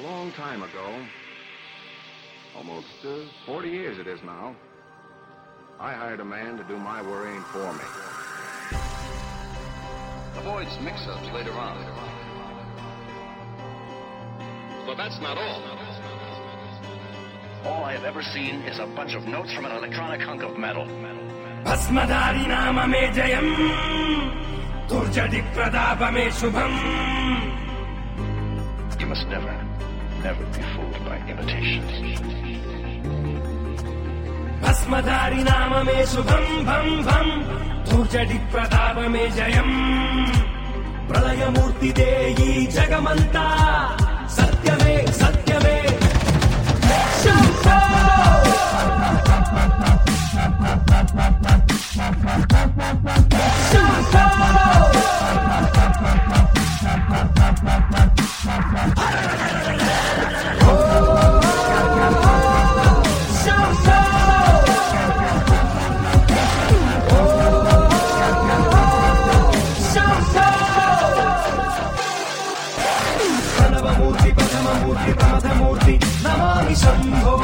long time ago, almost 40 years it is now, I hired a man to do my worrying for me. Avoids mix-ups later on. But that's not all. All I have ever seen is a bunch of notes from an electronic hunk of metal. भस्मधारी नाम में जयम दुर्जटि प्रताप में Shubham. You must never be fooled by imitation. भस्मधारी नाम में शुभम भम भम दुर्जटि प्रताप में जयम. प्रलय मूर्ति देई जगमंता सत्यमे सत्यमे शंभो. प्रमथमूर्ति नमामि शंभो.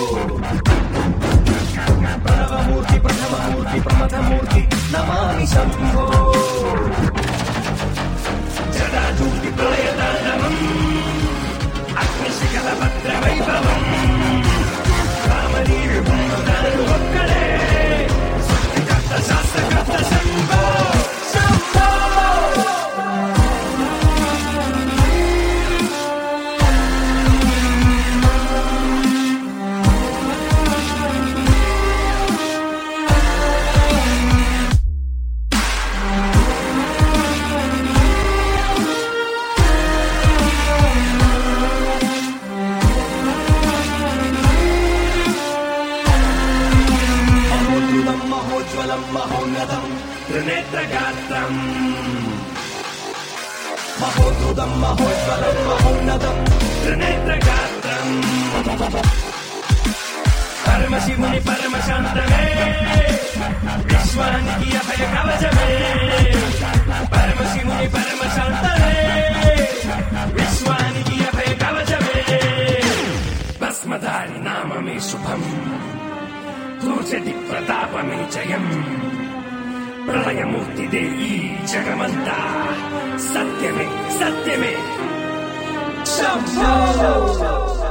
प्रणवमूर्ति प्रथममूर्ति प्रमथमूर्ति नमामि शंभो. जटाजूति प्रलयताण्डवम् अग्निशिखरभद्रवैभवम् रामलीर्भूतानु वक्करे सृष्टिकर्ता शास्त्रकर्ता शंभो शंभो. महोन्नतम् त्रिनेत्रगात्रम् महोद्धृतम् महोज्ज्वलम् महोन्नतम् त्रिनेत्रगात्रम्. परमशिवनि परमशान्तमे विश्वानिकी अभयकवचमे. परमशिवनि परमशान्तमे विश्वानिकी अभयकवचमे. भस्मधारी नाम मे शुभम् दुर्जटि प्रताप में जयम. प्रलय मूर्ति देई जगमंता सत्य में शंभो.